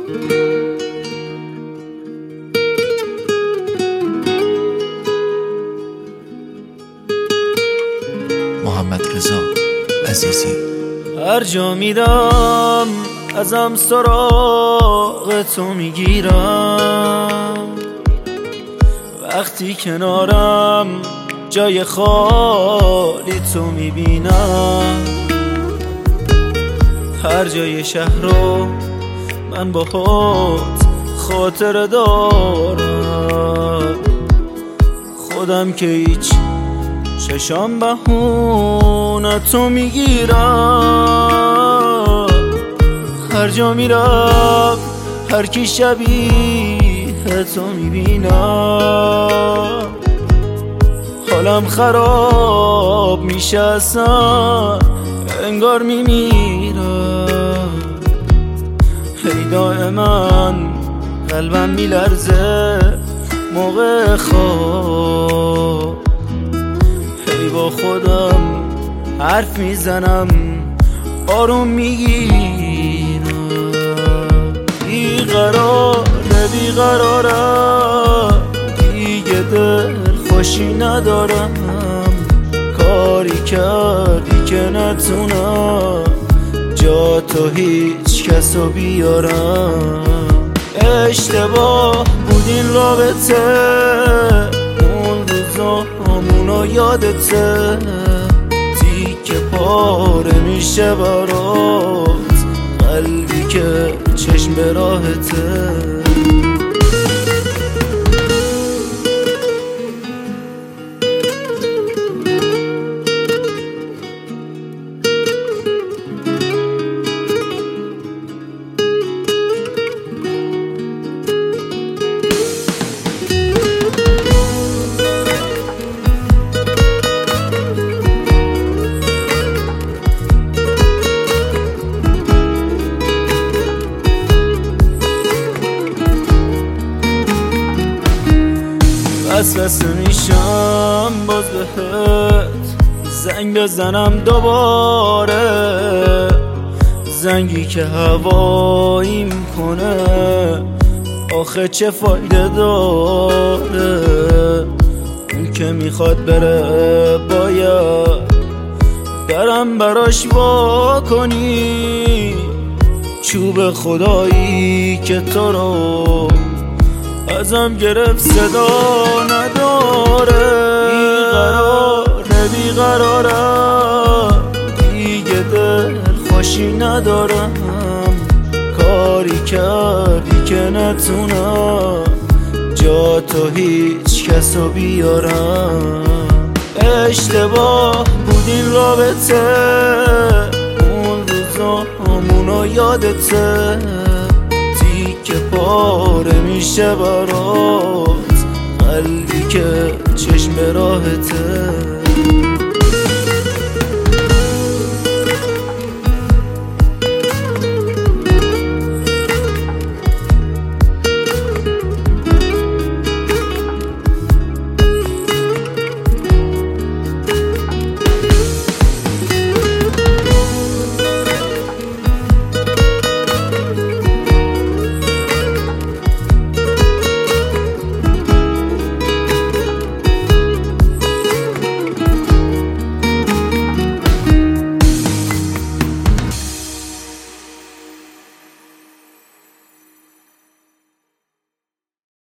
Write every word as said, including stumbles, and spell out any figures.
محمد رضا عزیزی. هر جا میرم ازم سراغ تو میگیرم، وقتی کنارم جای خالی تو میبینم. هر جای شهر رو من باهات خاطر دارم، خودم که هیچ چشام بهونه تو میگیرم. هر جا میرم هر کی شبیه تو میبینم، حالم خراب میشه اصلا انگار میمیرم. هی دائما قلبم میلرزه موقع خواب، هی با خودم حرف میزنم آروم میگیرم. بیقراره بیقرارم دیگه دل خوشی ندارم، کاری کردی که نتونم جا تو هیچ کسو بیارم. اشتباه بود این رابطه، اون روزامونو یادته، تیکه پاره میشه برات قلبی که چشم به راهته. وسوسه میشم باز بهت زنگ بزنم دوباره، زنگی که هواییم کنه آخه چه فایده داره. اون که میخواد بره باید درم براش وا کنی، چوب خدایی که تو رو ازم گرفت صدا نداره. بیقراره بیقرارم دیگه دل خوشی ندارم، کاری کردی که نتونم جا تو هیچ کسو بیارم. اشتباه بود این رابطه، اون روزامونو یادته، که پاره میشه برات قلبی که چشم به راهته.